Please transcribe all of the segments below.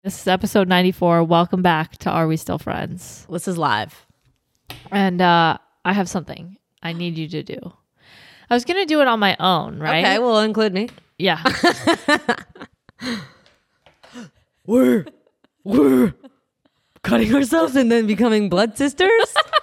This is episode 94. Welcome back to Are We Still Friends? This is live. And I have something I need you to do. I was going to do it on my own, right? Okay, well, include me. Yeah. We're cutting ourselves and then becoming blood sisters?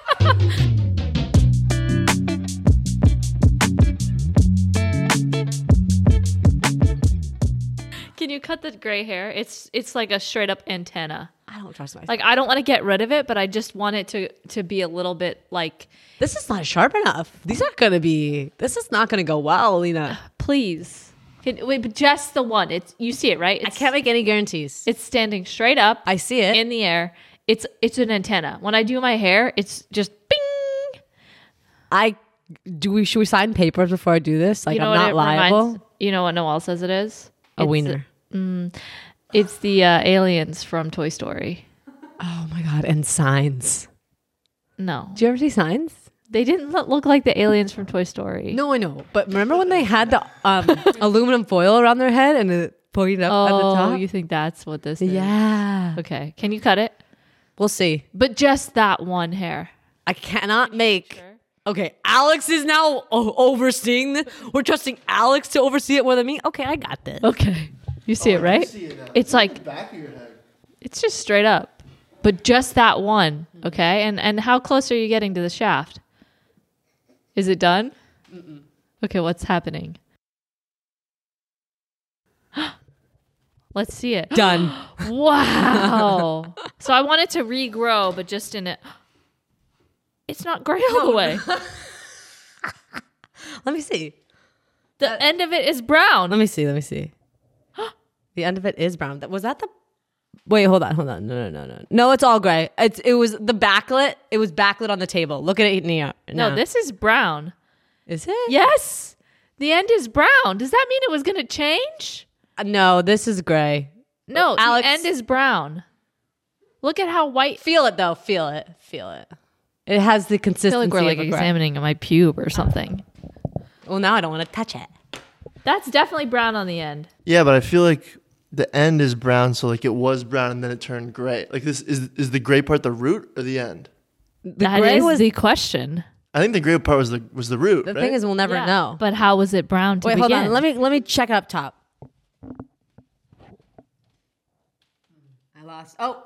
Can you cut the gray hair? It's like a straight up antenna. I don't trust myself. Like, I don't want to get rid of it, but I just want it to be a little bit like, This is not sharp enough. This is not going to go well, Lena. please. Wait, but just the one. You see it, right? I can't make any guarantees. It's standing straight up. I see it. In the air. It's an antenna. When I do my hair, it's just bing. Should we sign papers before I do this? Like, You know I'm what not it liable? reminds- you know what Noelle says it is? A wiener. It's the aliens from Toy Story. Oh my God. And Signs. No. Do you ever see Signs? They didn't look like the aliens from Toy Story. No, I know. But remember when they had the aluminum foil around their head and it pointed up at the top? Oh, you think that's what this is? Yeah. Okay. Can you cut it? We'll see. But just that one hair. I cannot make... Okay, Alex is now overseeing this. We're trusting Alex to oversee it more than me. Okay, I got this. Okay. You see it, right? It's like, Back of your head. it's just straight up. But just that one. Okay. And how close are you getting to the shaft? Is it done? Mm-mm. Okay, what's happening? Let's see it. Done. Wow. So I want it to regrow, but just in it. It's not gray all the way. Let me see. The end of it is brown. Let me see. The end of it is brown. Was that the... Wait, hold on. No. No, it's all gray. It was the backlit. It was backlit on the table. Look at it now. No, this is brown. Is it? Yes. The end is brown. Does that mean it was going to change? No, this is gray. No, Alex, the end is brown. Look at how white. Feel it, though. Feel it. It has the I consistency feel like we're like of a gray. examining my pube or something. Well, now I don't want to touch it. That's definitely brown on the end. Yeah, but I feel like the end is brown, so like it was brown and then it turned gray. Like this is the gray part the root or the end? That gray is was- the question. I think the gray part was the root. The right? thing is, we'll never Yeah, know. But how was it brown to Wait, begin? hold on. Let me check it up top. I lost. Oh,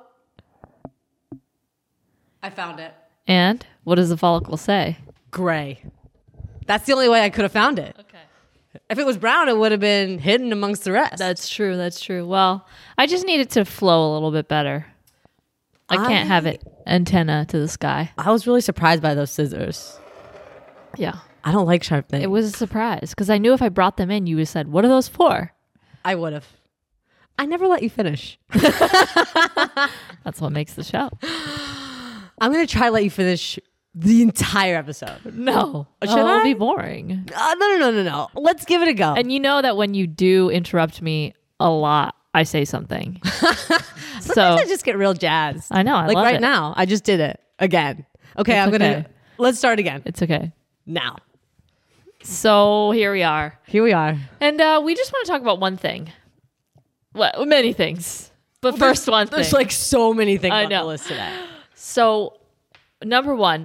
I found it. And what does the follicle say? Gray. That's the only way I could have found it. Okay. If it was brown, it would have been hidden amongst the rest. That's true. Well, I just need it to flow a little bit better. I can't have it antenna to the sky. I was really surprised by those scissors. Yeah. I don't like sharp things. It was a surprise because I knew if I brought them in, you would have said, what are those for? I would have. I never let you finish. That's what makes the show. I'm going to try to let you finish the entire episode. No. Should It'll I? be boring. No. Let's give it a go. And you know that when you do interrupt me a lot, I say something. So Sometimes I just get real jazzed. I know. I like love right it. now, I just did it again. Okay, It's I'm going okay. to... Let's start again. It's okay. Now. So here we are. Here we are. And we just want to talk about one thing. Well, many things. But first one thing. There's like so many things I on know. the list today. So, number one,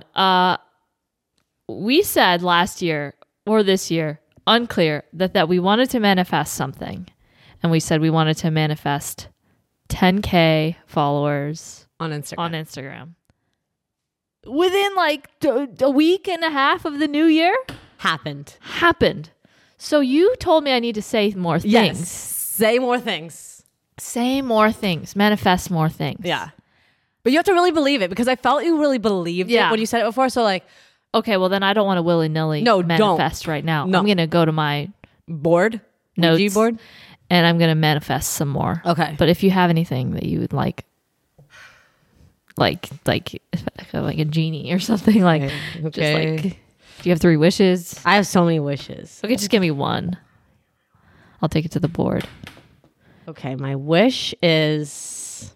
we said last year or this year, unclear, that we wanted to manifest something. And we said we wanted to manifest 10K followers On Instagram. on Instagram. Within like a week and a half of the new year, Happened. happened. So you told me I need to say more things. Yes. Say more things. Say more things. Manifest more things. Yeah. But you have to really believe it because I felt you really believed Yeah. it when you said it before. So like, Okay, well then I don't want to willy-nilly No, don't. manifest right now. No. I'm going to go to my board? notes Ouija board? and I'm going to manifest some more. Okay. But if you have anything that you would like a genie or something, like Okay. just like, do you have 3 wishes? I have so many wishes. Okay, just give me one. I'll take it to the board. Okay, my wish is...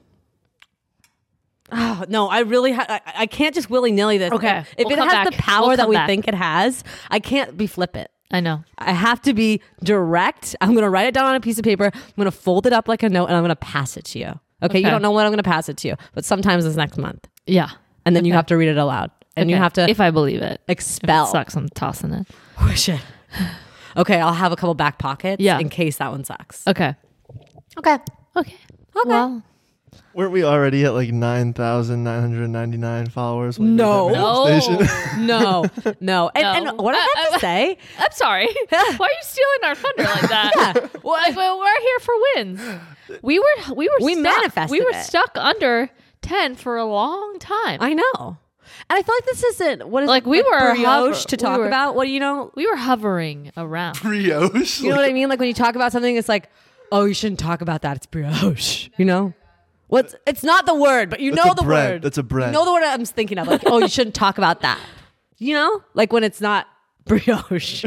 Oh, no, I really I can't just willy-nilly this. Okay, If we'll it come has the back. power We'll that come we back. think it has, I can't be flippant. I know. I have to be direct. I'm going to write it down on a piece of paper. I'm going to fold it up like a note and I'm going to pass it to you. Okay, you Okay. don't know when I'm going to pass it to you, but sometimes it's next month. Yeah. And then you have to read it aloud. And you Okay. have to if I believe it. If it expel. sucks, I'm tossing it. Oh, shit. Okay, I'll have a couple back pockets Yeah. in case that one sucks. Okay. Okay. Okay. Well, Weren't we already at like 9,999 followers? when we did No. that manifestation? No. And No. what I have to say, I'm sorry. Why are you stealing our thunder like that? Like, we're here for wins. We We stuck. manifested We were it. stuck under 10 for a long time. I know. And I feel like this isn't what is Like, we were brioche to we talk were- about. What do you know? We were hovering around. Brioche. You know what I mean? Like when you talk about something, it's like, oh, you shouldn't talk about that. It's brioche. You know? What's it's not the word, but you That's know a the bread. word. That's a bread. You know the word I'm thinking of. Like, oh, you shouldn't talk about that. You know? Like when it's not brioche.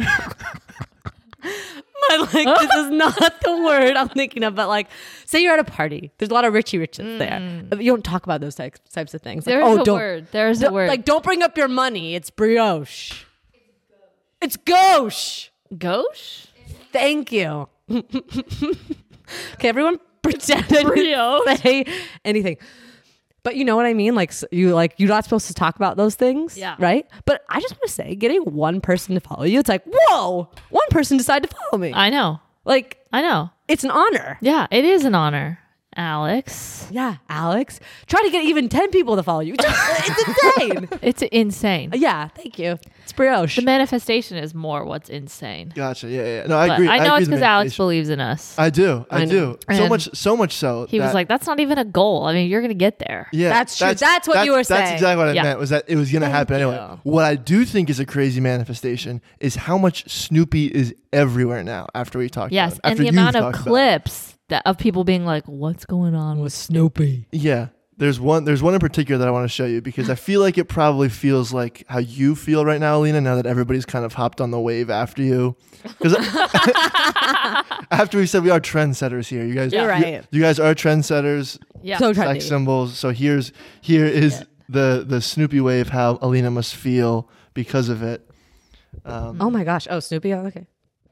Like this is not the word I'm thinking of, but like, say you're at a party. There's a lot of Richie Riches there. You don't talk about those types of things. Like, There's a don't, word. There's a word. Like, don't bring up your money. It's brioche. It's gauche. Gauche? Thank you. Okay, everyone pretend I Brioche. didn't say anything. But you know what I mean? Like you're not supposed to talk about those things. Yeah. Right? But I just want to say, getting one person to follow you, it's like, whoa, one person decided to follow me. I know. Like, I know. it's an honor. Yeah, it is an honor, Alex. Yeah, Alex. Try to get even 10 people to follow you. It's insane. It's insane. Yeah, thank you. It's brioche. The manifestation is more what's insane. Gotcha. Yeah. No, I But agree. I know agree it's the because Alex manifestation. believes in us. I do. I I do. know. So much so. He was that- like, that's not even a goal. I mean, you're going to get there. Yeah, That's true. That's what you were That's saying. exactly what I Yeah. meant. Was that it was gonna happen anyway. you. What I do think is a crazy manifestation is how much Snoopy is everywhere now. After we talked, Yes. about it. And After the you've amount of talked about it. clips of people being like, what's going on with Snoopy. Yeah, there's one in particular that I want to show you because I feel like it probably feels like how you feel right now, Alina. Now that everybody's kind of hopped on the wave after you, because after we said we are trendsetters here, you guys, You're right. You guys are trendsetters. Yeah. So Sex trendy. symbols. So here is the Snoopy wave. How Alina must feel because of it. Oh my gosh. Oh, Snoopy. Oh, okay.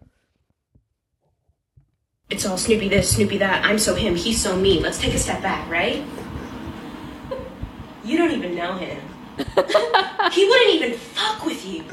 It's all Snoopy this, Snoopy that. I'm so him, he's so me. Let's take a step back, right? You don't even know him. He wouldn't even fuck with you.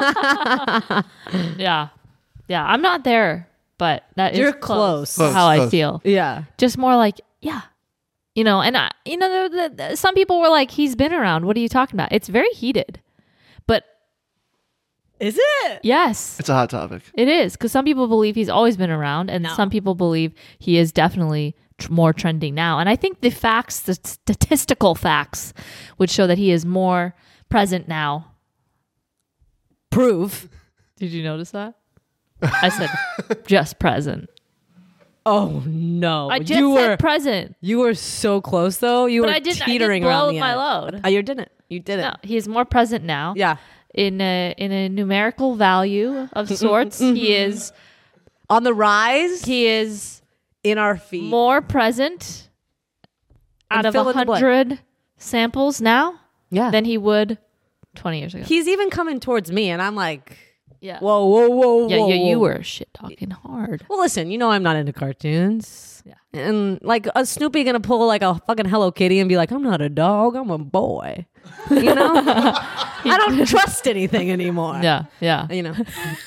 Yeah. Yeah. I'm not there, but that is You're close. to how I Close. feel. Yeah. Just more like, yeah. You know, and some people were like, he's been around. What are you talking about? It's very heated. But Is it? yes, It's a hot topic. it is. Because some people believe he's always been around, and some people believe he is definitely more trending now. And I think the statistical facts would show that he is more present now. Prove. Did you notice that? I said just present. Oh no. I just said present. You were so close though. You But were I didn't teetering blow around the my edge. load. Oh, you didn't. You didn't. No, he is more present now. Yeah. In a numerical value of sorts, he is On the rise in our feet. more present And out of fill in the blank. 100 samples now Yeah. than he would 20 years ago. He's even coming towards me and I'm like, Yeah. whoa. Yeah, whoa. you were shit talking hard. Well, listen, you know I'm not into cartoons. Yeah. And like a Snoopy gonna pull like a fucking Hello Kitty and be like, I'm not a dog, I'm a boy. You know? I don't trust anything anymore. Yeah, yeah. You know.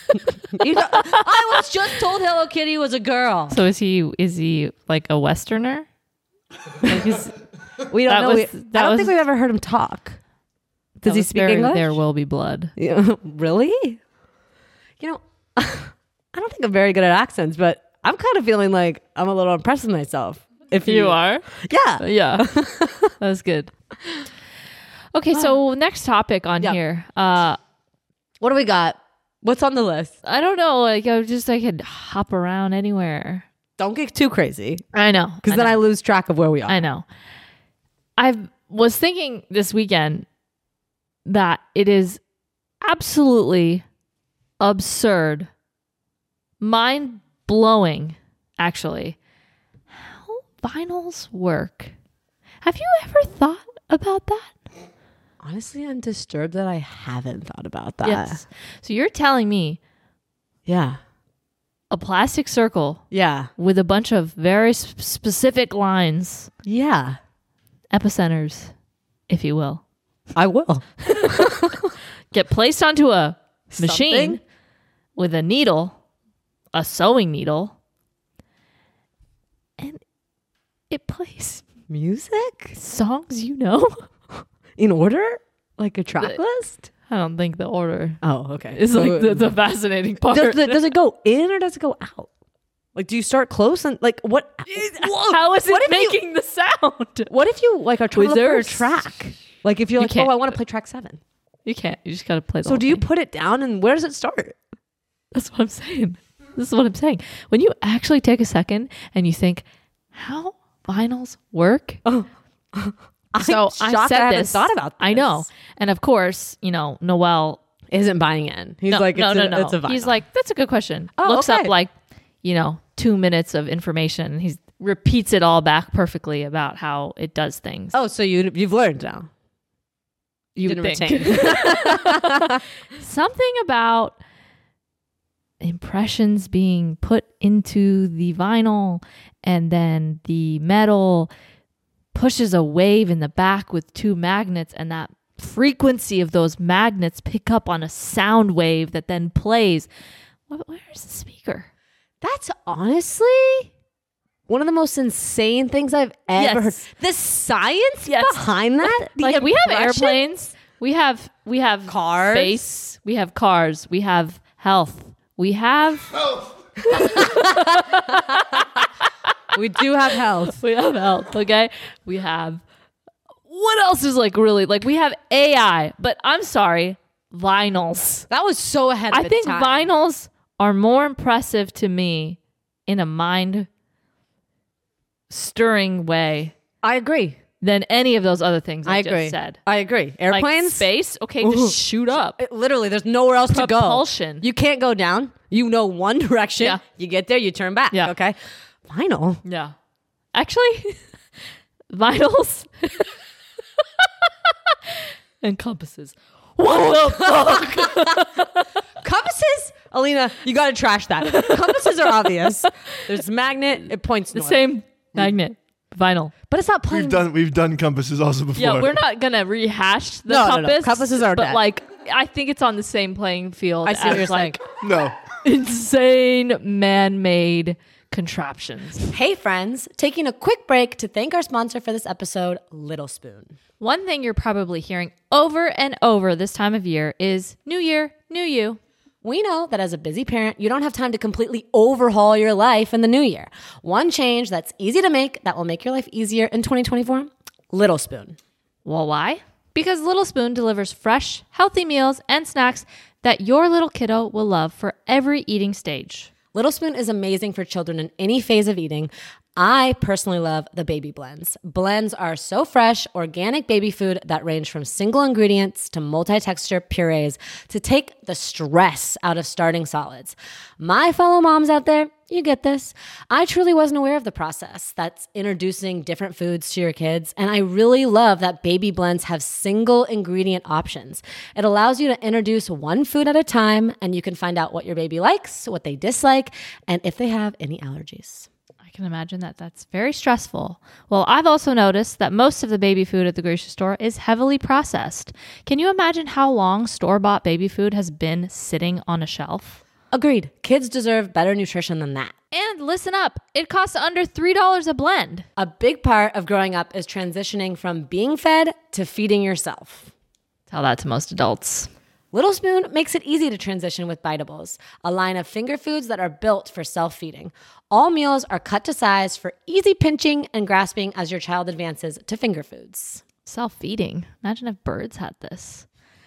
I was just told Hello Kitty was a girl. So is he like a Westerner? Like he's, We don't That know. was- I that don't was- think we've ever heard him talk. Does that he was speak very, English? There will be blood. Yeah, really? You know, I don't think I'm very good at accents, but I'm kind of feeling like I'm a little impressed with myself. If You are? Yeah. Yeah. That was good. Okay, so next topic on Yeah. here. What do we got? What's on the list? I don't know. Like I could hop around anywhere. Don't get too crazy I know. because then I lose track of where we are. I know. I was thinking this weekend that it is absolutely absurd, mind blowing, actually, how vinyls work. Have you ever thought about that? Honestly, I'm disturbed that I haven't thought about that. Yes. So you're telling me Yeah. a plastic circle Yeah. with a bunch of very specific lines, Yeah. epicenters, if you will, I will. get placed onto a machine Something? with a needle, a sewing needle, and it plays Music? songs you know. In order? Like a track list? I don't think the order Oh, okay. is like the fascinating part. does it go in or does it go out? Like, do you start close and like what? How is What it if you- making the sound? What if you like are trying to look there for a a track? Like if you're You like, can't. oh, I want to play track 7. You can't. You just got to play the So whole do you thing. put it down and where does it start? That's what I'm saying. This is what I'm saying. When you actually take a second and you think, how vinyls work? So I shocked said I haven't this. thought about I know. this. And of course, you know, Noel. Isn't buying in. He's like, no. it's a vinyl. He's like, that's a good question. Oh, Looks okay. up like, 2 minutes of information. He repeats it all back perfectly about how it does things. oh, so you've learned now. you didn't would retain. think. Something about impressions being put into the vinyl and then the metal pushes a wave in the back with 2 magnets, and that frequency of those magnets pick up on a sound wave that then plays. Where's the speaker? That's honestly one of the most insane things I've ever heard. Yes. The science Yes. behind that? The Like, we have impression? airplanes, we have Cars. space, we have cars, we have health, we have We do have health. we have health, okay? We have what else is like really like we have AI, but I'm sorry, vinyls. That was so ahead of I its think time. vinyls are more impressive to me in a mind stirring way I agree. than any of those other things I agree. just said. I agree. Like Airplanes? space, okay, just shoot up. Literally, there's nowhere else to go. Propulsion. You can't go down. You know one direction. Yeah. You get there, you turn back. Yeah. Okay. Vinyl. Yeah. Actually, vinyls and compasses. What the fuck? Compasses? Alina, you got to trash that. Compasses are obvious. There's magnet. It points The north. same magnet, vinyl. But it's not playing. We've done compasses also before. Yeah, we're not gonna rehash the No, no, compass. no. Compasses are but dead. like I think it's on the same playing field I see what as you're like No. insane man-made contraptions. Hey, friends. Taking a quick break to thank our sponsor for this episode, Little Spoon. One thing you're probably hearing over and over this time of year is New Year, New You. We know that as a busy parent, you don't have time to completely overhaul your life in the new year. One change that's easy to make that will make your life easier in 2024, Little Spoon. Well, why? Because Little Spoon delivers fresh, healthy meals and snacks that your little kiddo will love for every eating stage. Little Spoon is amazing for children in any phase of eating. I personally love the baby blends. Blends are so fresh, organic baby food that range from single ingredients to multi-texture purees to take the stress out of starting solids. My fellow moms out there, you get this. I truly wasn't aware of the process that's introducing different foods to your kids, and I really love that baby blends have single ingredient options. It allows you to introduce one food at a time, and you can find out what your baby likes, what they dislike, and if they have any allergies. I can imagine that that's very stressful. Well, I've also noticed that most of the baby food at the grocery store is heavily processed. Can you imagine how long store-bought baby food has been sitting on a shelf? Agreed. Kids deserve better nutrition than that. And listen up, it costs under $3 a blend. A big part of growing up is transitioning from being fed to feeding yourself. Tell that to most adults. Little Spoon makes it easy to transition with Biteables, a line of finger foods that are built for self-feeding. All meals are cut to size for easy pinching and grasping as your child advances to finger foods. Self-feeding. Imagine if birds had this.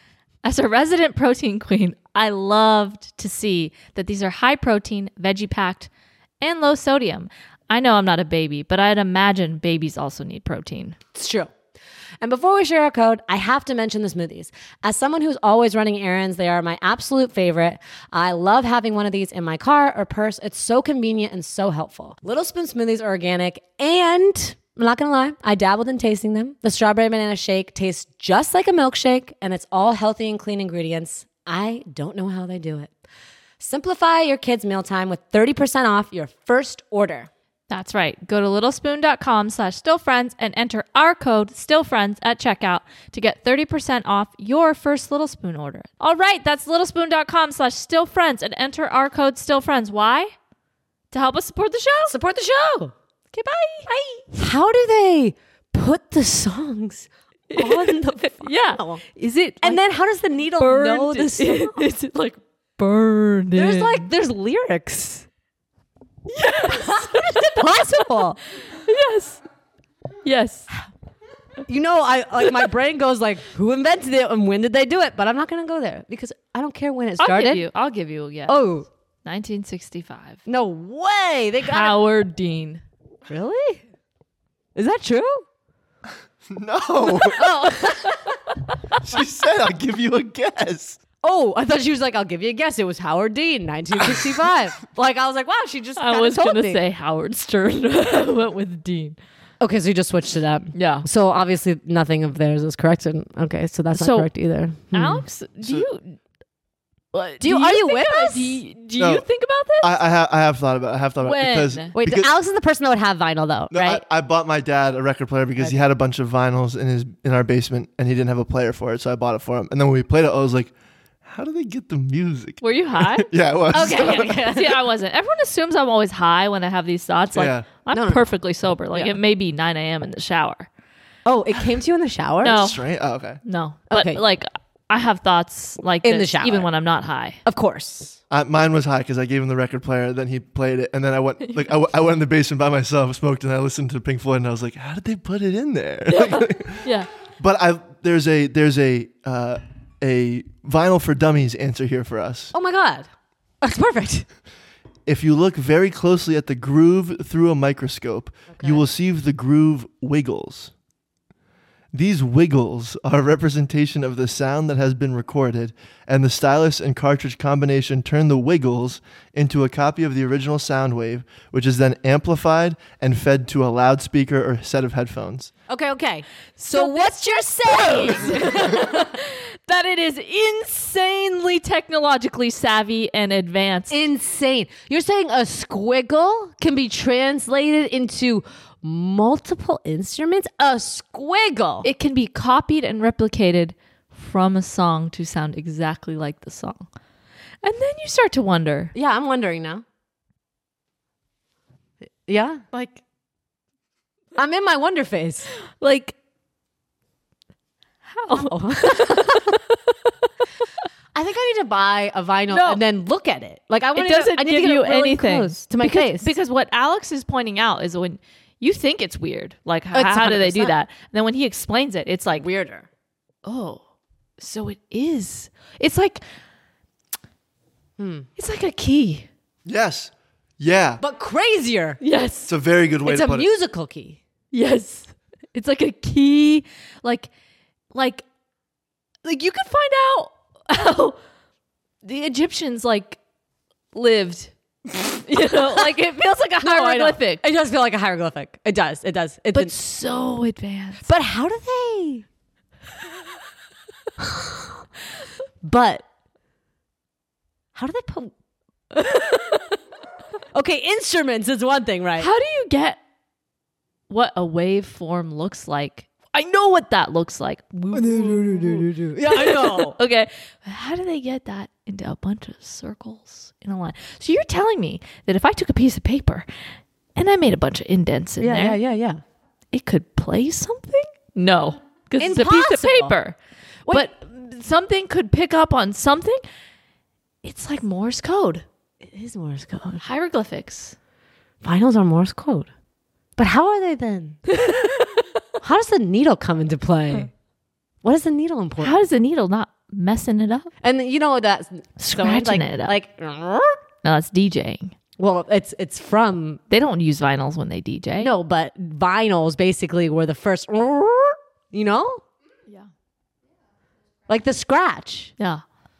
As a resident protein queen, I loved to see that these are high protein, veggie packed, and low sodium. I know I'm not a baby, but I'd imagine babies also need protein. It's true. And before we share our code, I have to mention the smoothies. As someone who's always running errands, they are my absolute favorite. I love having one of these in my car or purse. It's so convenient and so helpful. Little Spoon smoothies are organic, and I'm not gonna lie, I dabbled in tasting them. The strawberry banana shake tastes just like a milkshake, and it's all healthy and clean ingredients. I don't know how they do it. Simplify your kids' mealtime with 30% off your first order. That's right. Go to littlespoon.com/stillfriends and enter our code STILLFRIENDS at checkout to get 30% off your first Little Spoon order. All right, that's littlespoon.com/stillfriends and enter our code STILLFRIENDS. Why? To help us support the show. Support the show. Okay, bye. Bye. How do they put the songs on the Yeah. file? Is it And then how does the needle know the song? Is it like burned in? There's lyrics. Yes. How is it possible? Yes. Yes. You know, my brain goes like, who invented it and when did they do it? But I'm not going to go there because I don't care when it started. I'll give you a guess. Oh, 1965. no way. They got Howard Dean. Really? Is that true? No. She said, I'll give you a guess. Oh, I thought she was like, I'll give you a guess. It was Howard Dean, 1965. Like, I was like, wow, she just I kinda was told going to me. say Howard Stern. I went with Dean. Okay, so you just switched it up. Yeah. So obviously nothing of theirs is correct. And okay, so that's not So, correct either. Alex, Hmm. do you are you think with about- us? Do you No. think about this? I have thought about it. When? Because, Wait, because Alex is the person that would have vinyl though, no, right? I bought my dad a record player because he had a bunch of vinyls in our basement and he didn't have a player for it, so I bought it for him. And then when we played it, I was like, how do they get the music? Were you high? Yeah, it was. Okay. See, I wasn't. Everyone assumes I'm always high when I have these thoughts. Like, Yeah. I'm No. perfectly sober. Like, Yeah. it may be 9 a.m. in the shower. Oh, it came to you in the shower? No. Straight? Oh, okay. No. But, Okay. like, I have thoughts like In the this, shower. even when I'm not high. Of course. Mine was high because I gave him the record player. Then he played it, and then I went I went in the basement by myself, smoked, and I listened to Pink Floyd, and I was like, "How did they put it in there?" Yeah. But there's a vinyl for dummies answer here for us. Oh my God. That's perfect. If you look very closely at the groove through a microscope, you will see the groove wiggles. These wiggles are a representation of the sound that has been recorded, and the stylus and cartridge combination turn the wiggles into a copy of the original sound wave, which is then amplified and fed to a loudspeaker or set of headphones. Okay. So what's your saying? That it is insanely technologically savvy and advanced. Insane. You're saying a squiggle can be translated into multiple instruments? A squiggle. It can be copied and replicated from a song to sound exactly like the song. And then you start to wonder, Yeah, I'm wondering now. Yeah? like, I'm in my wonder phase. like, how? I think I need to buy a vinyl No. and then look at it. Like I want It doesn't I need give to get you it really anything close to my because, face. Because what Alex is pointing out is when you think it's weird, like It's how do they do 100%. that? And then when he explains it, it's like, weirder. oh, so it is. It's like, it's like a key. Yes. Yeah. But crazier. Yes. It's a very good way It's to a put it. musical key. Yes. It's like a key, like you could find out how the Egyptians like lived. You know, like it feels like a No, I know. hieroglyphic, It does feel like a hieroglyphic. It does. It's but so advanced. But how do they? But how do they put? Okay, instruments is one thing, right? How do you get what a waveform looks like? I know what that looks like. Yeah, I know. Okay, how do they get that into a bunch of circles in a line? So you're telling me that if I took a piece of paper and I made a bunch of indents in there, yeah. it could play something? No, because it's a piece of Impossible. paper. But something could pick up on something. It's like Morse code, It is Morse code. hieroglyphics. Vinyls are Morse code. But how are they then? How does the needle come into play? What is the needle important? How does the needle not messing it up? And you know that Scratching it up. like No, that's DJing. well, it's from They don't use vinyls when they DJ. no, but vinyls basically were the first. You know, Yeah. like the scratch. Yeah.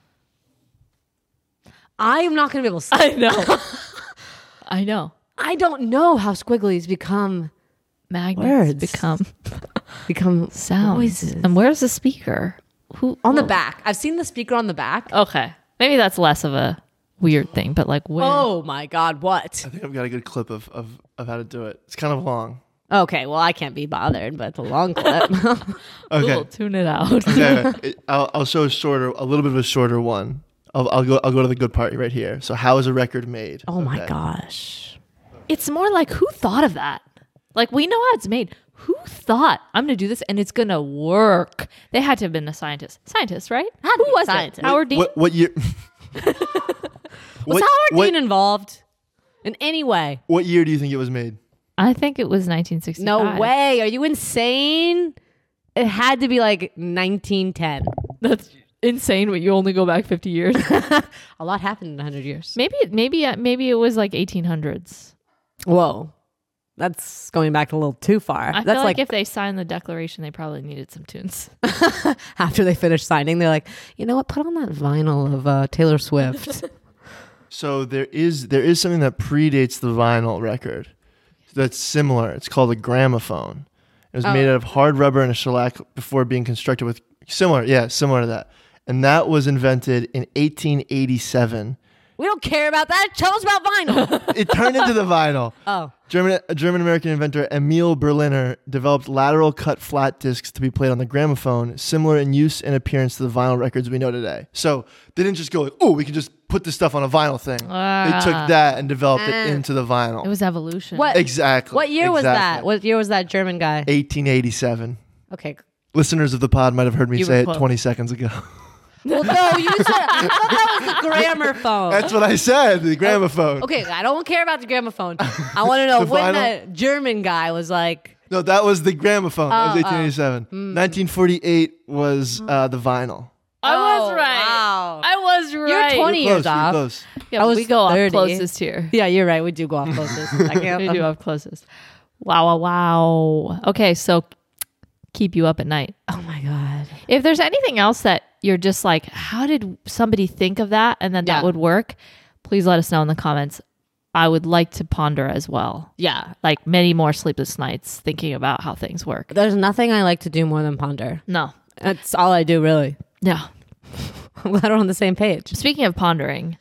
I am not going to be able to. I know. I know. I don't know how squigglies become Magnets Words. become sounds. Voices. And where's the speaker? Who on the back. I've seen the speaker on the back. Okay. Maybe that's less of a weird thing, but like where? Oh my God, what? I think I've got a good clip of how to do it. It's kind of long. Okay, well, I can't be bothered, but it's a long clip. Okay. Cool, tune it out. Okay. I'll show a little bit of a shorter one. I'll go to the good part right here. So how is a record made? Oh my Okay. gosh. It's more like who thought of that? Like we know how it's made. Who thought I'm going to do this and it's going to work? They had to have been a scientist. Scientist, right? Who was scientist. it? Howard Dean? What year? Was Howard Dean involved in any way? What year do you think it was made? I think it was 1965. No way. Are you insane? It had to be like 1910. That's insane, but you only go back 50 years. A lot happened in 100 years. Maybe it was like 1800s. Whoa. That's going back a little too far. I That's feel like if they signed the Declaration, they probably needed some tunes. after they finish signing, they're like, you know what? Put on that vinyl of Taylor Swift. So there is something that predates the vinyl record that's similar. It's called a gramophone. It was made out of hard rubber and a shellac before being constructed with similar to that. And that was invented in 1887. We don't care about that. Tell us about vinyl. It turned into the vinyl. Oh. German-American inventor Emil Berliner developed lateral cut flat discs to be played on the gramophone, similar in use and appearance to the vinyl records we know today. So they didn't just go like, oh, we can just put this stuff on a vinyl thing. They took that and developed it into the vinyl. It was evolution. What? Exactly. What year was that? What year was that German guy? 1887. Okay. Listeners of the pod might have heard me You say were it close. 20 seconds ago. Well, no, you said I thought that was the gramophone. That's what I said, the gramophone. Okay, I don't care about the gramophone. I want to know The when vinyl? that German guy was like, No, that was the gramophone. That was Oh, 1887. 1948 was the vinyl. I was Oh, right. wow. I was right. You're 20 You're years close, you're off. close. Yeah, I was we go 30. off closest here. Yeah, you're right. We do go off closest. I can't. We do off closest. Wow. Okay, so keep you up at night. Oh my God. If there's anything else that you're just like, how did somebody think of that and then that Yeah. would work, please let us know in the comments. I would like to ponder as well. Yeah. Like many more sleepless nights thinking about how things work. There's nothing I like to do more than ponder. No. That's all I do, really. Yeah. I'm glad we're on the same page. Speaking of pondering,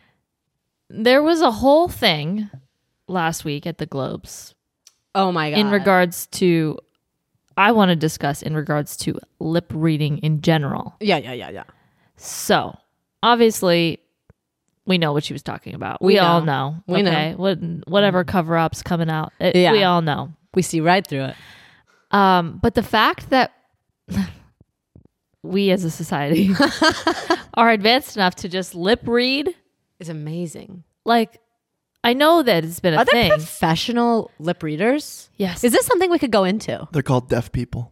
there was a whole thing last week at the Globes Oh my God. in regards to, I want to discuss in regards to lip reading in general. Yeah. So, obviously, we know what she was talking about. We We all know. know. We okay? Whatever cover-ups coming out, Yeah. we all know. We see right through it. But the fact that we as a society are advanced enough to just lip read, It's amazing. like, I know that it's been a Are there thing. professional lip readers? Yes. Is this something we could go into? They're called deaf people.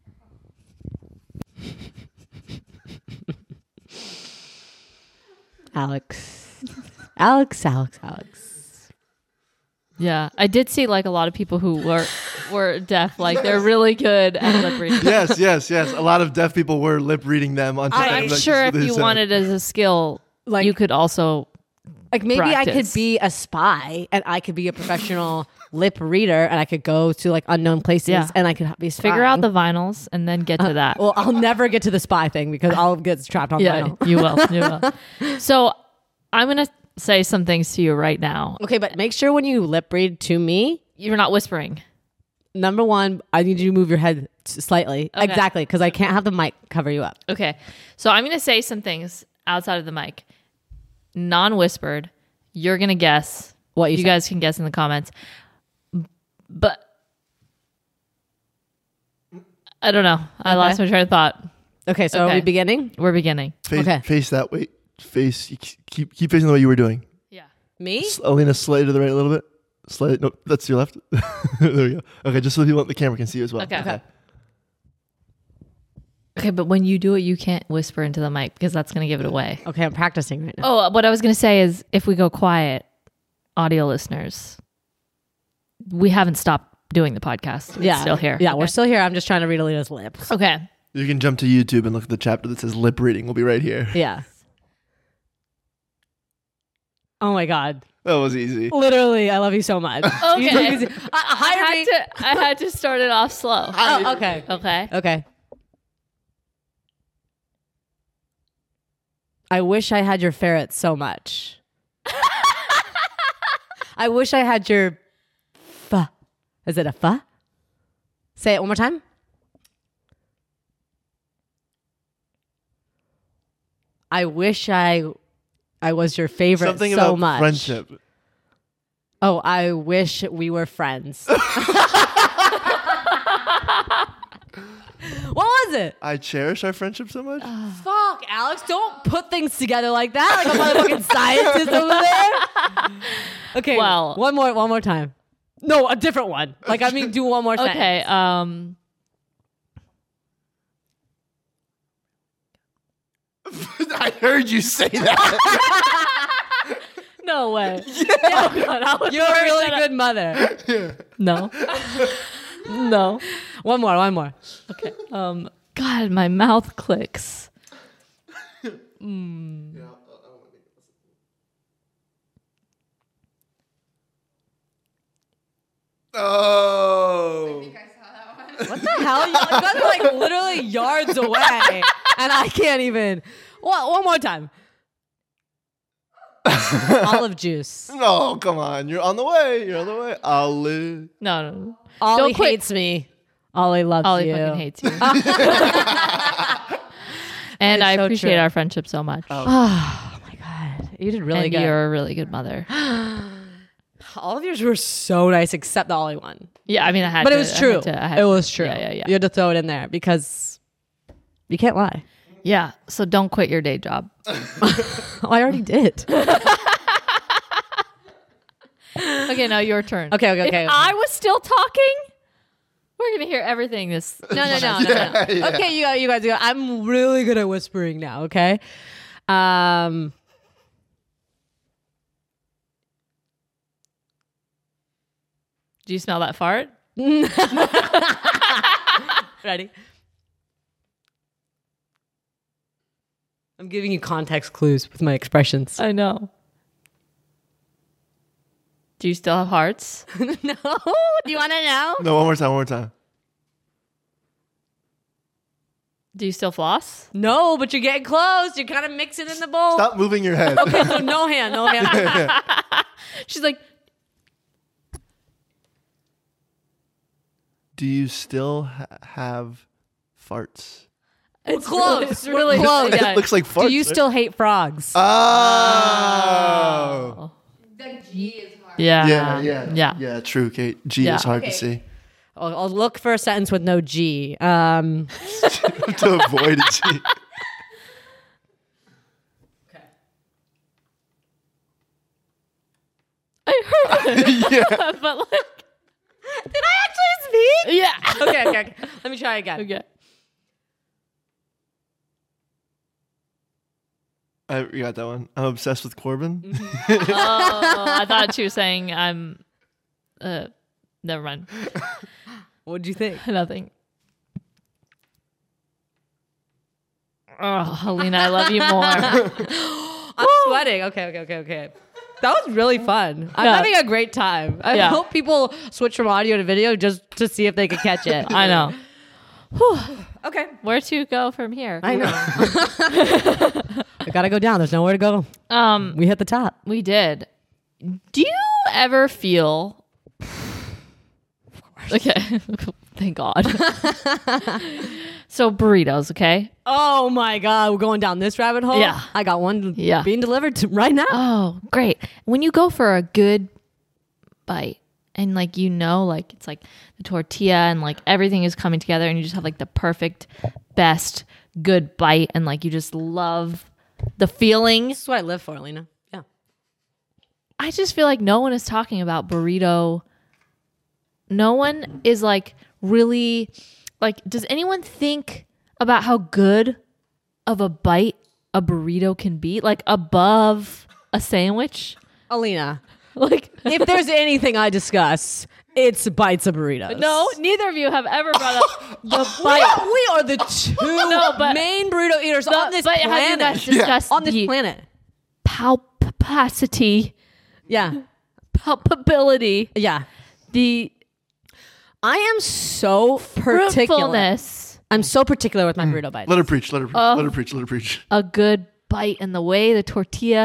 Alex. Yeah, I did see like a lot of people who were deaf, like they're really good at lip reading. yes. A lot of deaf people were lip reading them on I'm Like, sure if they you said. wanted as a skill, Like- you could also Like maybe I could Practice. be a spy and I could be a professional lip reader and I could go to like unknown places Yeah. and I could be spying. figure out the vinyls and then get to that. Well, I'll never get to the spy thing because I'll get trapped on Yeah, vinyl. you will. So I'm going to say some things to you right now. Okay, but make sure when you lip read to me, You're not whispering. number one, I need you to move your head slightly. Okay. Exactly, because I can't have the mic cover you up. Okay. So I'm going to say some things outside of the mic, non-whispered. You're going to guess. What you you said. guys can guess in the comments. But I don't know. I lost my train of thought. Okay, so are Okay. we beginning? We're beginning. Okay. Face that way. Face. You keep facing the way you were doing. Yeah. Me? Alina, slide to the right a little bit. Slide. No, that's your left. There we go. Okay, just so the camera can see you as well. Okay. Okay, but when you do it, you can't whisper into the mic because that's going to give it away. Okay, I'm practicing right now. Oh, what I was going to say is if we go quiet, audio listeners, we haven't stopped doing the podcast. It's still here. Yeah, Okay. we're still here. I'm just trying to read Alina's lips. Okay. You can jump to YouTube and look at the chapter that says lip reading. We'll be right here. Yeah. Oh my God. That was easy. Literally, I love you so much. Okay. Hire me. I had to start it off slow. Oh, okay. Okay. Okay. I wish I had your ferret so much. I wish I had your pho. Is it a pho? Say it one more time. I wish I was your favorite Something so about much. friendship. Oh, I wish we were friends. What was it? I cherish our friendship so much. Fuck, Alex, don't put things together like that, like a motherfucking scientist over there. Okay, Well- one more time. No, a different one. Like, I mean, do one more sentence. Okay. I heard you say that. No way. Oh, God, I was You're a worried really that good mother. No. No. One more. Okay. God, my mouth clicks. Oh. What the hell? You guys are like literally yards away, and I can't even. One more time. Olive juice. No, come on. You're on the way. Olive. No. Ollie Don't quit. hates me. Ollie loves Ollie you. fucking hates you. And I so appreciate true. our friendship so much. Oh my god, you did really and good. you're a really good mother. All of yours were so nice, except the Ollie one. Yeah, I mean, I had But to. it was true. It was true. Yeah. You had to throw it in there because you can't lie. Yeah, so don't quit your day job. Oh, I already did. Okay, now your turn. Okay. If I was still talking, we're going to hear everything this. No. Yeah. Okay, you guys go. I'm really good at whispering now, okay? Do you smell that fart? Ready? I'm giving you context clues with my expressions. I know. Do you still have hearts? No? Do you want to know? No, one more time. Do you still floss? No, but you're getting close. You're kind of mixing in the bowl. Stop moving your head. Okay, so no hand. She's like, Do you still have farts? it's close. It's really We're close. Yeah. It looks like farts. Do you right? still hate frogs? Oh. The G is hard. Yeah. Yeah. Yeah, true, Kate. G Yeah. is hard to see. I'll look for a sentence with no G. To avoid a G. I heard it. Yeah. But like, Did I actually speak? yeah. Okay. Let me try again. Okay. You got that one. I'm obsessed with Corbin. Oh, I thought you were saying I'm. Never mind. What'd you think? Nothing. Oh, Helena, I love you more. I'm sweating. Okay. That was really fun. I'm Yeah. having a great time. I Yeah. hope people switch from audio to video just to see if they could catch it. I know. Okay. Where to go from here? I know. I gotta go down. There's nowhere to go. We hit the top. We did. Do you ever feel? Okay, thank God. So burritos, okay? Oh my God. We're going down this rabbit hole? Yeah. I got one Yeah. being delivered right now. Oh, great. When you go for a good bite and like like it's like the tortilla and like everything is coming together and you just have like the perfect best good bite and like you just love the feeling. This is what I live for, Lena. Yeah. I just feel like no one is talking about burrito. No one is like really like, does anyone think about how good of a bite a burrito can be? Like above a sandwich? Alina, Like, if there's anything I discuss, it's bites of burritos. no, neither of you have ever brought up the bite. We are the two but- main burrito eaters on this but have you planet. guys discussed On this the planet. palpacity, Yeah. palpability, Yeah. the I am so particular. fruitfulness, I'm so particular with my burrito bites. Let her preach. Let her preach. Let her preach. a good bite, and the way the tortilla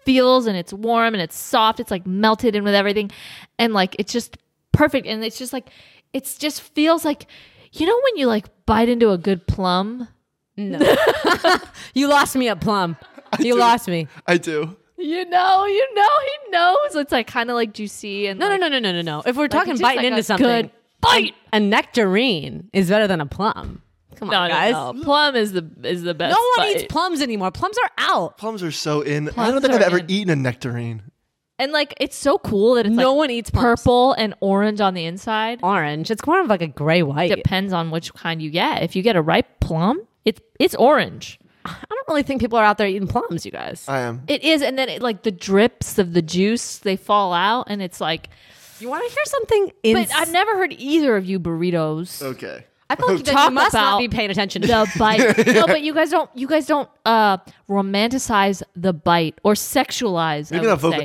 feels and it's warm and it's soft. It's like melted in with everything. And like, it's just perfect. And it's just like, it just feels like, you know, when you like bite into a good plum? No. You lost me at plum. You lost me. I do. You know, he knows. It's like kind of like juicy and No. If we're talking it's just biting like into a something, good bite. a nectarine is better than a plum. Come on, guys. No. Plum is the best. No one bite. eats plums anymore. Plums are out. Plums are so in. I Plums don't think I've are ever in. eaten a nectarine. And like, it's so cool that it's No like one eats plums. purple and orange on the inside. Orange. It's more of like a gray white. Depends on which kind you get. If you get a ripe plum, it's orange. I don't really think people are out there eating plums, you guys. I am. It is, and then it, like the drips of the juice, they fall out, and it's like. You want to hear something? But I've never heard either of you burritos Okay. I feel like talk you must not about be paying attention to the bite. No, but you guys don't romanticize the bite or sexualize. Maybe I not would focus. say.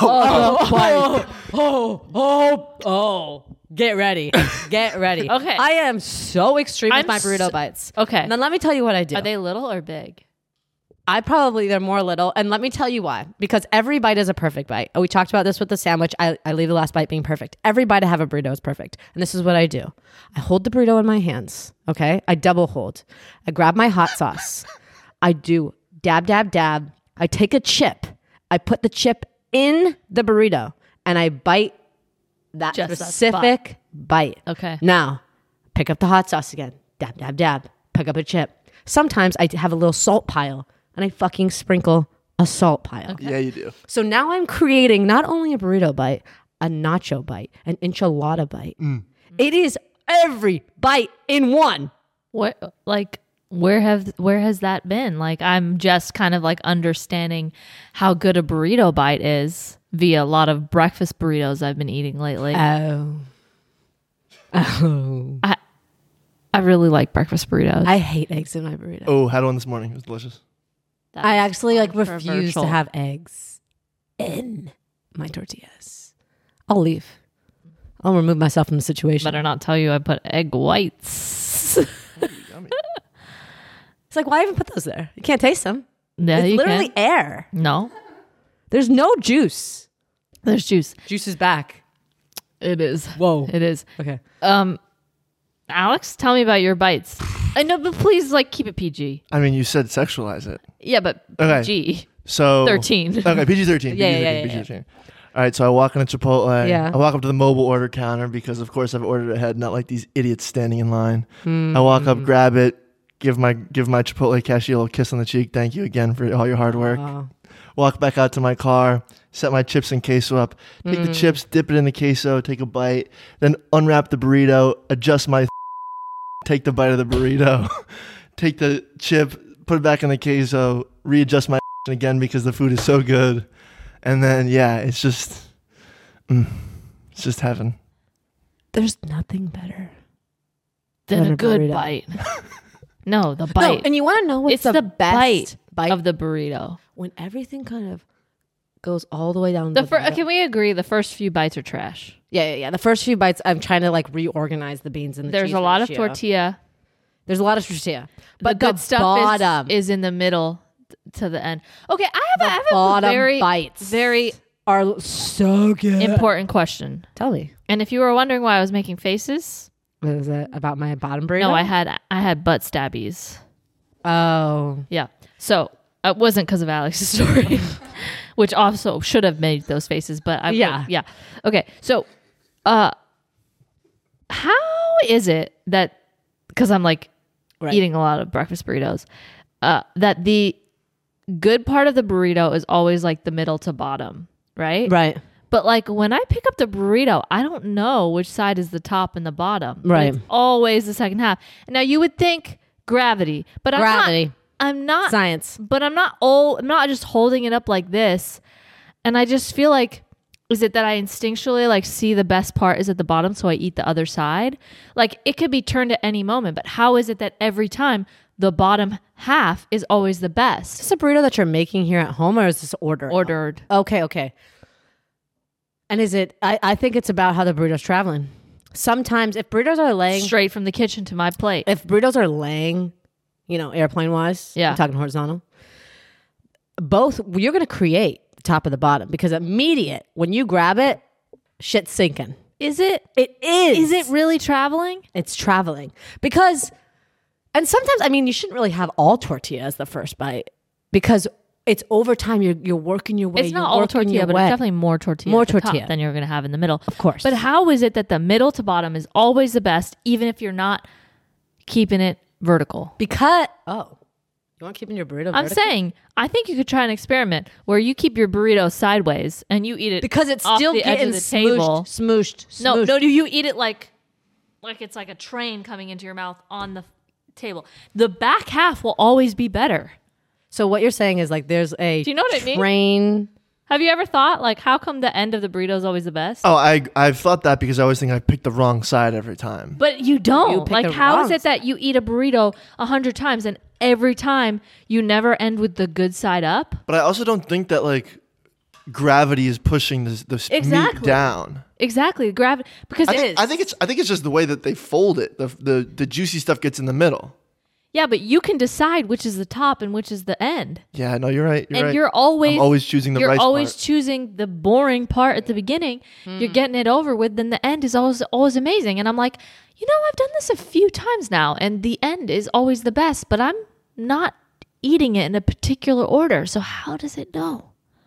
Oh, get ready. Get ready. Okay. I am so extreme with I'm my burrito so- bites. Okay. And then let me tell you what I do. Are they little or big? They're more little. And let me tell you why. Because every bite is a perfect bite. Oh, we talked about this with the sandwich. I leave the last bite being perfect. Every bite I have a burrito is perfect. And this is what I do. I hold the burrito in my hands. Okay. I double hold. I grab my hot sauce. I do dab, dab, dab. I take a chip. I put the chip in the burrito and I bite that Just that specific bite. Okay. Now, pick up the hot sauce again. Dab, dab, dab. Pick up a chip. Sometimes I have a little salt pile and I fucking sprinkle a salt pile. Yeah, you do. So now I'm creating not only a burrito bite, a nacho bite, an enchilada bite. It is every bite in one. What where has that been? Like, I'm just kind of like understanding how good a burrito bite is via a lot of breakfast burritos I've been eating lately. Oh. I really like breakfast burritos. I hate eggs in my burrito. Oh, had one this morning. It was delicious. I actually like refuse controversial. to have eggs in my tortillas. I'll leave. I'll remove myself from the situation. Better not tell you I put egg whites. It's like, why even put those there? You can't taste them. Yeah, It's you literally can. air. No, There's no juice. there's juice. Juice is back. It is. Whoa. It is. Okay. Alex, tell me about your bites. I know, but please, like, keep it PG. I mean, you said sexualize it. Yeah, but Okay. PG. So 13. Okay, PG-13. Yeah, PG-13, yeah, yeah, PG-13. All right, so I walk into Chipotle. Yeah. I walk up to the mobile order counter because, of course, I've ordered ahead, not like these idiots standing in line. I walk up, grab it, give my Chipotle cashier a little kiss on the cheek. Thank you again for all your hard work. Walk back out to my car, set my chips and queso up, take the chips, dip it in the queso, take a bite, then unwrap the burrito, adjust my take the bite of the burrito, take the chip, put it back in the queso, readjust my again because the food is so good. And then, yeah, it's just heaven. There's nothing better. Then Than a a good burrito. bite. No, the bite. No, and you want to know what's it's the best bite of the burrito. when everything kind of goes all the way down the bottom. Can we agree the first few bites are trash? Yeah. The first few bites, I'm trying to like reorganize the beans and the There's cheese a lot ratio. of tortilla. There's a lot of tortilla, But but good the stuff bottom is in the middle to the end. Okay, I have a bottom very bites very are so good. important question. Tell me, And if you were wondering why I was making faces, what is it about my bottom burrito? no, I had butt stabbies. Oh, Yeah. So it wasn't because of Alex's story, which also should have made those faces, but yeah. Okay. So, how is it that, because I'm like Right. eating a lot of breakfast burritos, that the good part of the burrito is always like the middle to bottom, right? right. But like when I pick up the burrito, I don't know which side is the top and the bottom. But Right. It's always the second half. Now you would think gravity, but Gravity. I'm not Science. but I'm not just holding it up like this. And I just feel like, is it that I instinctually like see the best part is at the bottom, so I eat the other side? Like it could be turned at any moment, but how is it that every time the bottom half is always the best? Is this a burrito that you're making here at home, or is this ordered? Ordered. Okay. And is it? I think it's about how the burrito's traveling. Sometimes, if burritos are laying, Straight from the kitchen to my plate. if burritos are laying, airplane wise, Yeah. I'm talking horizontal. Both you're going to create top of the bottom because immediate when you grab it, shit's sinking. Is it? It is. Is it really traveling? It's traveling because, and sometimes you shouldn't really have all tortilla as the first bite because it's over time. You're working your way. It's not all tortilla, but it's definitely more tortilla. More at the tortilla top than you're going to have in the middle, of course. But how is it that the middle to bottom is always the best, even if you're not keeping it vertical? Because you want keeping your burrito I'm vertical? saying, I think you could try an experiment where you keep your burrito sideways and you eat it because it's off still the edge getting of the table. smooshed. No, you eat it like it's like a train coming into your mouth on the table. The back half will always be better. So what you're saying is like there's a Do you know what I mean? train. Have you ever thought like how come the end of the burrito is always the best? Oh, I've thought that because I always think I picked the wrong side every time. But you don't. pick Like, the how wrong is it that you eat a burrito 100 times and every time you never end with the good side up? But I also don't think that like gravity is pushing the meat Exactly. down. Exactly. Gravity. Because I think it's just the way that they fold it. The juicy stuff gets in the middle. yeah, but you can decide which is the top and which is the end. Yeah, no, you're right. And right. you're always I'm always choosing the You're rice always part. choosing the boring part at the beginning. You're getting it over with. Then the end is always amazing. And I'm like, I've done this a few times now, and the end is always the best. But I'm not eating it in a particular order. So how does it know?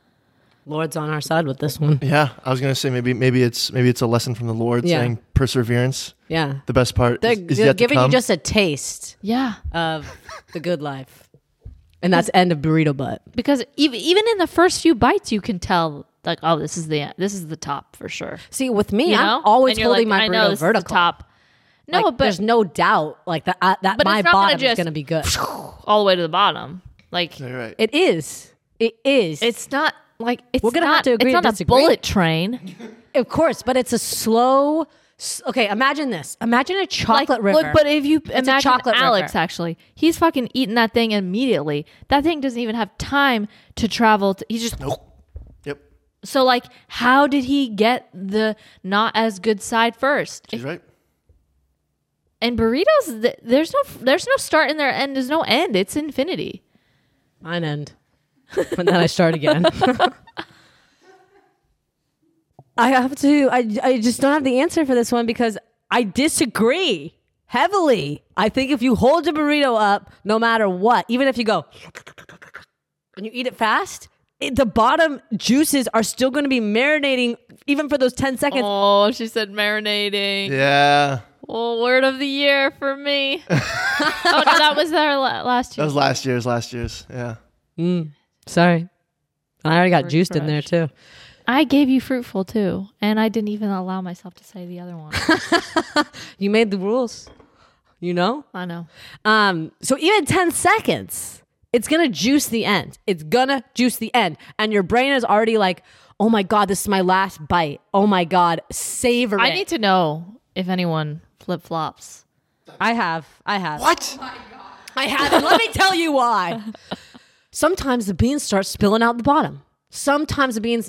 Lord's on our side with this one. Yeah, I was gonna say maybe it's a lesson from the Lord Yeah. saying perseverance. Yeah. The best part They're, is they're yet to giving you come. just a taste Yeah. of the good life. And that's end of burrito butt. Because even in the first few bites, you can tell like, oh, this is the top for sure. See, with me, You know? I'm always And you're holding like, my I know burrito this is the vertical. top. No, Like, but there's no doubt like that But my it's not gonna bottom is just- going to be good. all the way to the bottom. Like You're right. It is. It is. it's not like it's We're gonna not, have to agree It's to not a disagree. bullet train. Of course, but it's a slow. Okay, imagine this. Imagine a chocolate river. Look, but if you a imagine chocolate Alex, river. actually, he's fucking eating that thing immediately. That thing doesn't even have time to travel. He's just Yep, so like, how did he get the not as good side first? she's right. And burritos, there's no start in there, and there's no end. It's infinity. Mine end. And then I start again. I have to. I just don't have the answer for this one because I disagree heavily. I think if you hold the burrito up, no matter what, even if you go and you eat it fast, the bottom juices are still going to be marinating even for those 10 seconds. Oh, she said marinating. Yeah, Oh, word of the year for me. Oh no, that was our last that year. was last year's. Yeah, Sorry. I already got Fruit juiced in there fresh. too. I gave you fruitful too, and I didn't even allow myself to say the other one. You made the rules. You know? I know. So even 10 seconds, it's going to juice the end. It's going to juice the end. And your brain is already like, oh my God, this is my last bite. Oh my God, savor it. I need to know if anyone flip flops. I have. what? I have. And let me tell you why. Sometimes the beans start spilling out the bottom. So then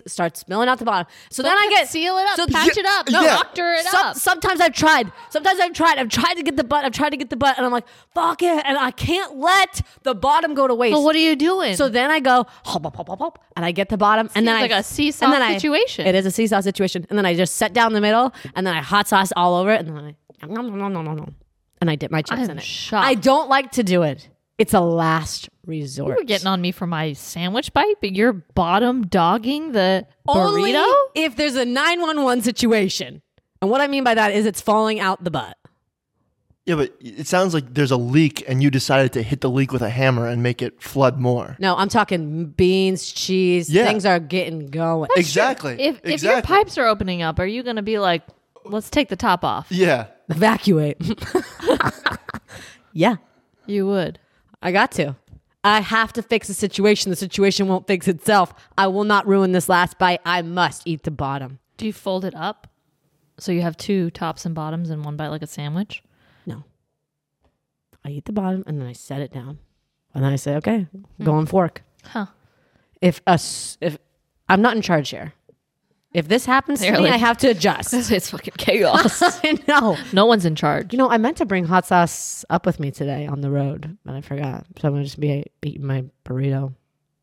I get seal it up, So- patch it up, yeah. doctor it up. Sometimes I've tried. I've tried to get the butt. And I'm like, fuck it. And I can't let the bottom go to waste. But what are you doing? So then I go hop, hop, hop, hop, hop, and I get the bottom, and then Seems like I a seesaw and then situation. It is a seesaw situation, and then I just set down the middle, and then I hot sauce all over it, and then and I dip my chips I'm in it. shocked. I don't like to do it. It's a last resort. you were getting on me for my sandwich bite, but you're bottom dogging the Only burrito. if there's a 911 situation, and what I mean by that is it's falling out the butt. Yeah, but it sounds like there's a leak, and you decided to hit the leak with a hammer and make it flood more. No, I'm talking beans, cheese. Yeah. Things are getting going. Exactly. If your pipes are opening up, are you going to be like, let's take the top off? Yeah. Evacuate. Yeah. You would. I got to. I have to fix the situation. The situation won't fix itself. I will not ruin this last bite. I must eat the bottom. Do you fold it up so you have two tops and bottoms in one bite like a sandwich? No. I eat the bottom and then I set it down. And then I say, okay, go on fork. Huh. If I'm not in charge here. If this happens to me, Clearly. I have to adjust. It's fucking chaos. I know. No one's in charge. You know, I meant to bring hot sauce up with me today on the road, but I forgot. So I'm going to just be eating my burrito.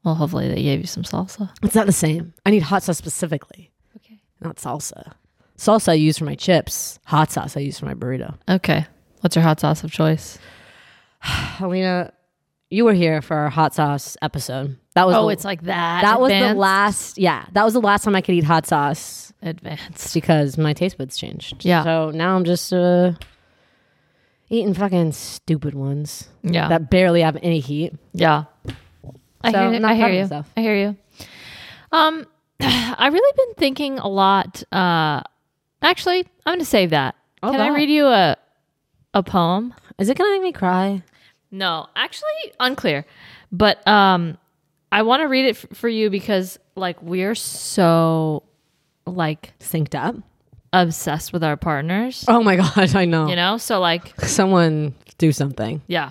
Well, hopefully they gave you some salsa. It's not the same. I need hot sauce specifically, Okay. not salsa. Salsa I use for my chips. Hot sauce I use for my burrito. Okay. What's your hot sauce of choice? Helena, you were here for our hot sauce episode. That was It's like that. that was the advanced? last. Yeah, that was the last time I could eat hot sauce Advanced. because my taste buds changed. Yeah. So now I'm just eating fucking stupid ones Yeah. that barely have any heat. Yeah. I So, hear, not I hear proud of you. myself. I hear you. I've really been thinking a lot. Actually, I'm going to save that. Oh, Can I God. read you a poem? Is it gonna make me cry? No, actually, unclear. But I want to read it for you because, like, we're so like Synced up. obsessed with our partners. Oh my god, I know. You know, so like, Someone do something. yeah.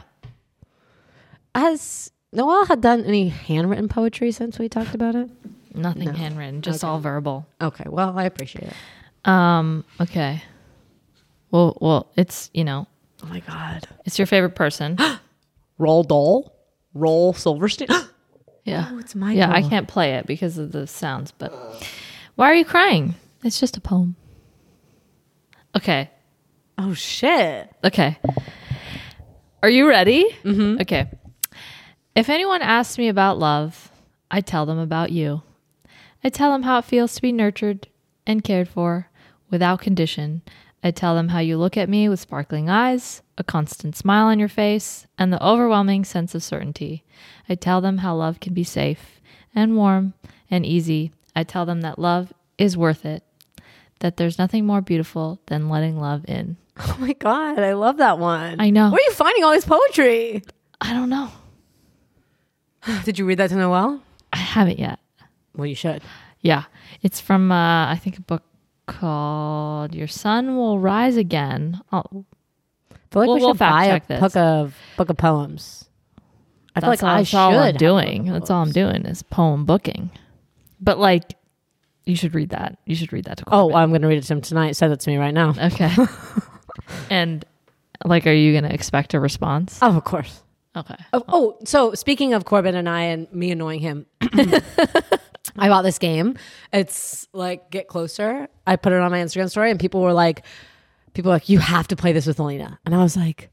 Has Noelle had done any handwritten poetry since we talked about it? Nothing handwritten, just all verbal. Okay, well, I appreciate it. Okay. Well, it's, you know, Oh my god. it's your favorite person. Roll Dole? Roll Silverstein? Yeah. Oh, it's my Yeah, I girl. can't play it because of the sounds, but why are you crying? It's just a poem. Okay. Oh shit. Okay. Are you ready? Mm-hmm. Okay. If anyone asks me about love, I tell them about you. I tell them how it feels to be nurtured and cared for without condition. I tell them how you look at me with sparkling eyes, a constant smile on your face, and the overwhelming sense of certainty. I tell them how love can be safe and warm and easy. I tell them that love is worth it, that there's nothing more beautiful than letting love in. Oh my god, I love that one. I know. Where are you finding all this poetry? I don't know. Did you read that to Noelle? I haven't yet. Well, you should. Yeah. It's from, I think, a book called Your Sun Will Rise Again. Oh, I feel like We'll- we we'll should buy a fact check this. book of poems. I feel that's like I that's should. all I'm have doing. a book of That's all I'm poems. doing is poem booking. But, like, you should read that. You should read that to Oh, Corbin. I'm going to read it to him tonight. Send it to me right now. Okay. And, like, are you going to expect a response? Oh, of course. Okay. So speaking of Corbin and I and me annoying him, I bought this game. It's like Get Closer. I put it on my Instagram story and people were like, you have to play this with Alina. And I was like,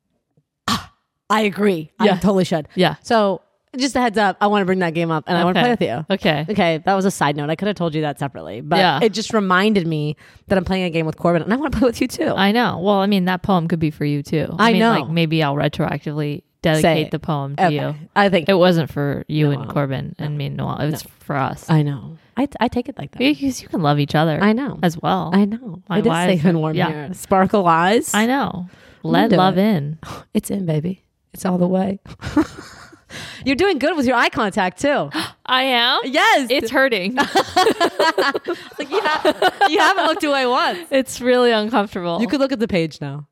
I agree. Yeah. I totally should. Yeah. So just a heads up, I want to bring that game up and I want to play with you. Okay. Okay, that was a side note. I could have told you that separately, but Yeah. it just reminded me that I'm playing a game with Corbin and I want to play with you too. I know. Well, I mean, that poem could be for you, too. I mean, know. Like, maybe I'll retroactively Say dedicate it. the poem to Okay. you. I think It wasn't for you and No. Corbin and me and Noel. It was for us. I know. I take it like that. Because you can love each other. I know. As well. I know. Why- It is why safe is and it- warm yeah. here. Sparkle eyes. I know. Let do love it. in. It's in, baby. It's all the way. You're doing good with your eye contact too. I am? Yes. It's hurting. Like you haven't looked away once. It's really uncomfortable. You could look at the page now.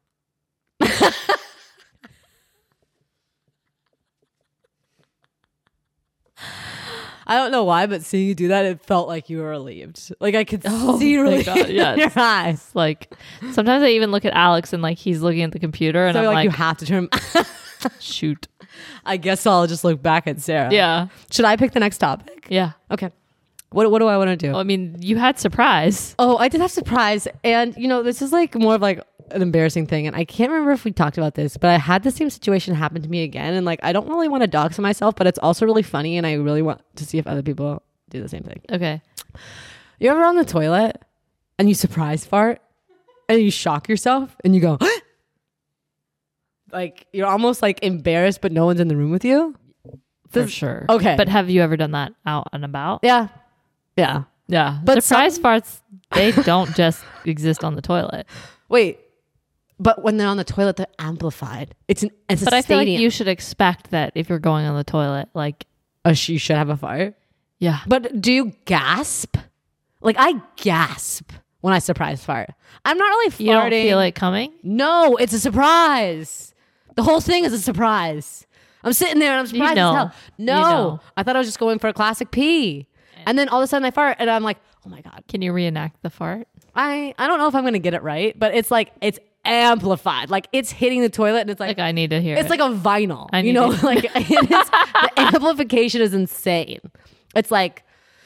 I don't know why, but seeing you do that, it felt like you were relieved. Like I could see my relief God, yes. in your eyes. like, sometimes I even look at Alex and like he's looking at the computer and So I'm like, like, you have to turn. shoot. I guess I'll just look back at Sarah. Yeah. Should I pick the next topic? Yeah. Okay. What do I want to do? Well, I mean, you had surprise. Oh, I did have surprise. And, this is like more of like an embarrassing thing. And I can't remember if we talked about this, but I had the same situation happen to me again. And like, I don't really want to dox myself, but it's also really funny. And I really want to see if other people do the same thing. Okay. You ever on the toilet and you surprise fart and you shock yourself and you go, like, you're almost like embarrassed, but no one's in the room with you? For sure. Okay. But have you ever done that out and about? Yeah. Yeah. Yeah. But surprise farts, they don't just exist on the toilet. Wait. But when they're on the toilet, they're amplified. It's a But I feel like stadium. you should expect that if you're going on the toilet, like, You should have a fart. yeah. But do you gasp? Like I gasp when I surprise fart. I'm not really farting. You don't feel it coming? No, it's a surprise. The whole thing is a surprise. I'm sitting there and I'm surprised know. as hell. No, You know. I thought I was just going for a classic pee. And then all of a sudden I fart and I'm like, oh my God. Can you reenact the fart? I don't know if I'm going to get it right, but it's like, it's amplified. Like it's hitting the toilet and it's like I need to hear it's it. like a vinyl. I You need know, to- like it is, the amplification is insane. It's like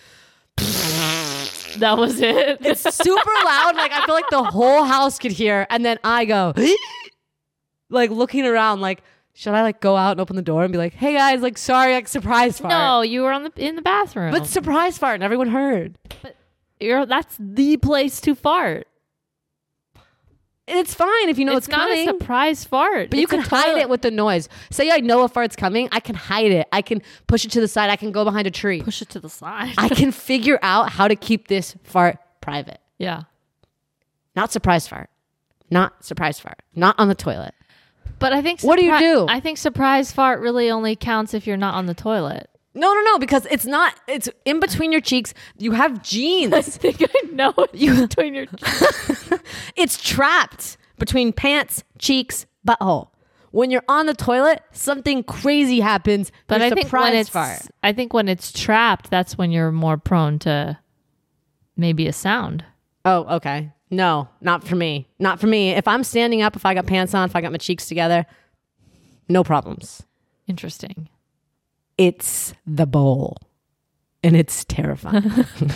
That was it. it's super loud. Like I feel like the whole house could hear. And then I go like looking around like, should I like go out and open the door and be like, hey guys, like sorry, like surprise fart. No, you were in the bathroom. But surprise fart and everyone heard. That's the place to fart. And it's fine if you know it's, not coming. a surprise fart. But you It's a can hide toilet. it with the noise. Say I know a fart's coming, I can hide it. I can push it to the side. I can go behind a tree. Push it to the side. I can figure out how to keep this fart private. Yeah. Not surprise fart. Not surprise fart. Not on the toilet. But I think What do you do? I think surprise fart really only counts if you're not on the toilet. No, because it's not. It's in between your cheeks. You have jeans. I think I know you between your It's trapped between pants, cheeks, butthole. When you're on the toilet, something crazy happens. But There's I think when surprise it's fart. I think when it's trapped, that's when you're more prone to maybe a sound. Oh, okay. No, not for me. Not for me. If I'm standing up, if I got pants on, if I got my cheeks together, no problems. Interesting. It's the bowl. And it's terrifying.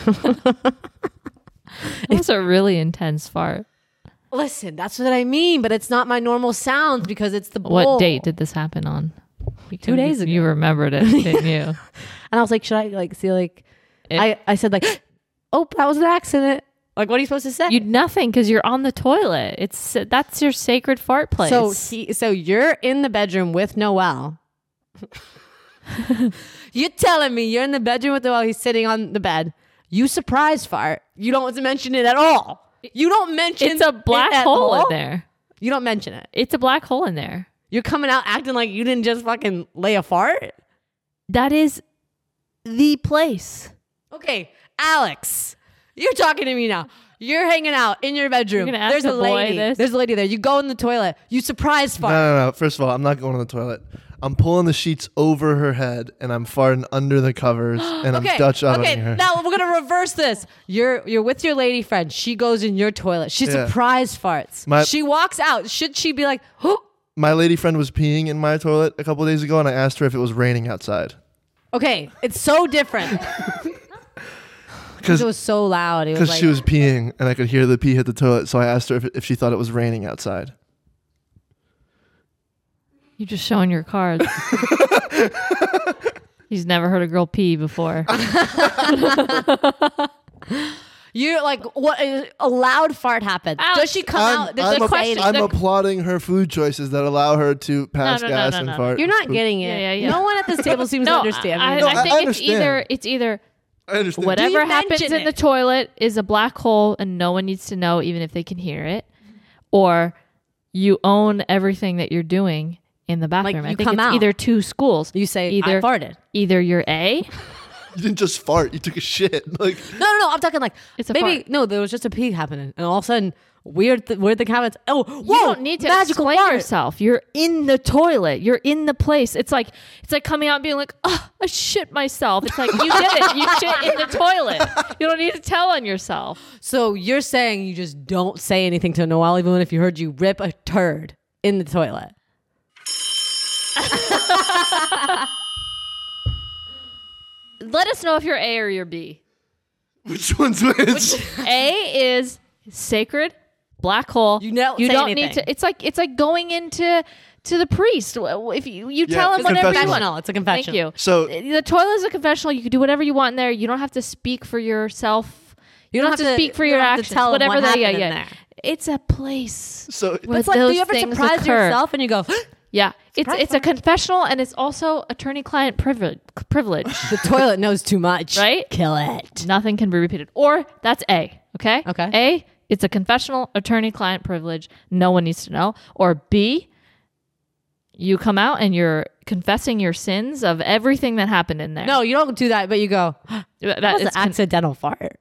It's a really intense fart. Listen, that's what I mean, but it's not my normal sounds because it's the bowl. What date did this happen on? 2 days ago. You remembered it, didn't you? And I was like, should I like see like I said like, oh, that was an accident. Like, what are you supposed to say? You nothing because you're on the toilet. That's your sacred fart place. So you're in the bedroom with Noel. You're telling me you're in the bedroom with Noel. He's sitting on the bed. You surprise fart. You don't mention it at all. You don't mention it's a black it at hole all? in there. You don't mention it. It's a black hole in there. You're coming out acting like you didn't just fucking lay a fart. That is the place. Okay, Alex, you're talking to me now. You're hanging out in your bedroom. You're gonna ask There's a the boy lady. this? There's a lady there. You go in the toilet. You surprise fart. No. First of all, I'm not going to the toilet. I'm pulling the sheets over her head and I'm farting under the covers and I'm Dutch ovening her. Now we're gonna reverse this. You're with your lady friend. She goes in your toilet. She Yeah. surprise farts. She walks out. Should she be like, oh? My lady friend was peeing in my toilet a couple days ago and I asked her if it was raining outside. Okay, it's so different. Because it was so loud. It was Because like, she was peeing and I could hear the pee hit the toilet, so I asked her if she thought it was raining outside. You're just showing your cards. He's never heard a girl pee before. you're like, what? A loud fart happened. Alex, Does she come out? Does she say anything? I'm applauding her food choices that allow her to pass No, gas no, and no. fart. You're not getting it. Yeah. No one at this table seems to understand. I, me. No, I think I it's understand. either I understand. whatever Do you happens mention in the it? toilet is a black hole and no one needs to know even if they can hear it, or you own everything that you're doing in the bathroom. I you think come it's out. either two schools. You say, either I farted. Either you're A, You didn't just fart. You took a shit. Like No. I'm talking like It's a maybe fart. no. There was just a pee happening, and all of a sudden, weird thing happens. Oh, whoa! you don't need to magical explain fart. yourself. You're in the toilet. You're in the place. It's like coming out and being like, oh, I shit myself. It's like, you did it. You shit in the toilet. You don't need to tell on yourself. So you're saying you just don't say anything to Noelle, even if you heard you rip a turd in the toilet. Let us know if you're A or you're B. which one's which? A is sacred, black hole. You don't you say don't anything. need to. It's like going into the priest. If you tell him it's whatever you confessional. want. It's a confession. Thank you. So- the toilet is a confessional. You can do whatever you want in there. You don't have to speak for yourself. You don't have to speak for you your don't have to actions. tell 'em Whatever what they, happened in yeah. there. It's a place. So where It's like, do those you ever things surprise occur. yourself and you go, Yeah, Surprise it's a confessional and it's also attorney-client privilege. the toilet knows too much. Right? Kill it. Nothing can be repeated. Or that's A. Okay. Okay. A. It's a confessional, attorney-client privilege. No one needs to know. Or B. You come out and you're confessing your sins of everything that happened in there. No, you don't do that, but you go, that that was is an accidental fart.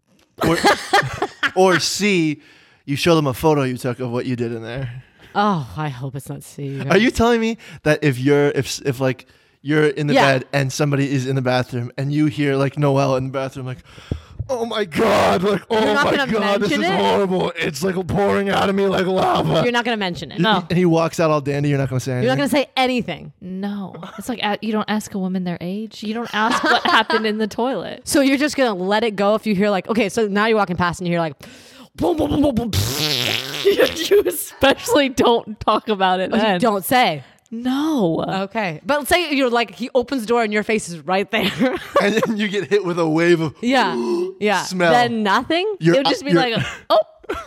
or C, you show them a photo you took of what you did in there. Oh, I hope it's not C. Are you telling me that if like you're in the Yeah. bed and somebody is in the bathroom and you hear like Noelle in the bathroom like, oh my God, like, oh You're not my gonna God, this is mention it? horrible. It's like pouring out of me like lava. You're not going to mention it. No. And he walks out all dandy. You're not going to say anything. You're not going to say anything. No. It's like you don't ask a woman their age. You don't ask what happened in the toilet. So you're just going to let it go if you hear like, okay, so now you're walking past and you hear like, boom, boom, boom, boom, boom. You especially don't talk about it then. Don't say. No. Okay. But let's say you're like, he opens the door and your face is right there. And then you get hit with a wave of yeah. Yeah. smell. Then nothing? It would just be like, oh.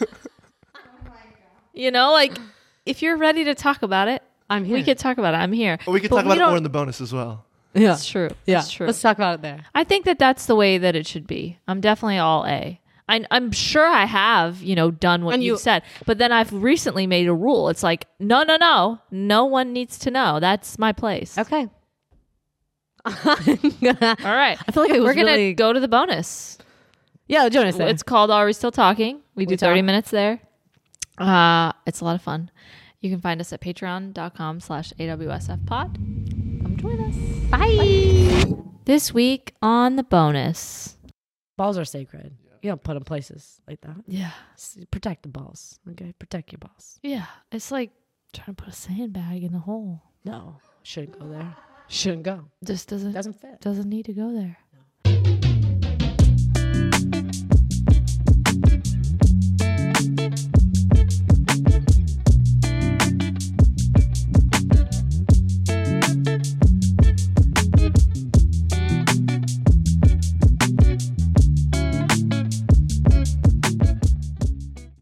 You know, like if you're ready to talk about it, I'm here. we could talk about it. I'm here. We could But talk about it don't- more in the bonus as well. Yeah. It's true. Yeah. It's true. Let's talk about it there. I think that that's the way that it should be. I'm definitely all A. I'm sure I have, done what And you you- said, but then I've recently made a rule. It's like, no one needs to know. That's my place. Okay. All right. I feel like We're going to really... go to the bonus. Yeah, Jonas. It's called Are We Still Talking? We do 30 minutes there. It's a lot of fun. You can find us at patreon.com/AWSFpod. Come join us. Bye. This week on the bonus. Balls are sacred. You don't put them places like that. Yeah. Protect the balls. Okay? Protect your balls. Yeah. It's like trying to put a sandbag in the hole. No. Shouldn't go there. Shouldn't go. Just doesn't Doesn't fit. need to go there.